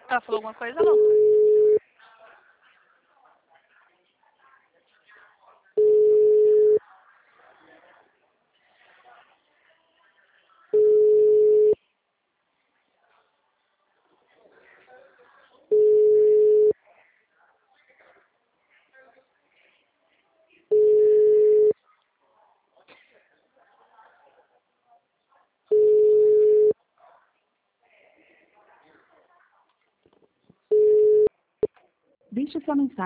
Ela falou alguma coisa? Não. Deixe sua mensagem.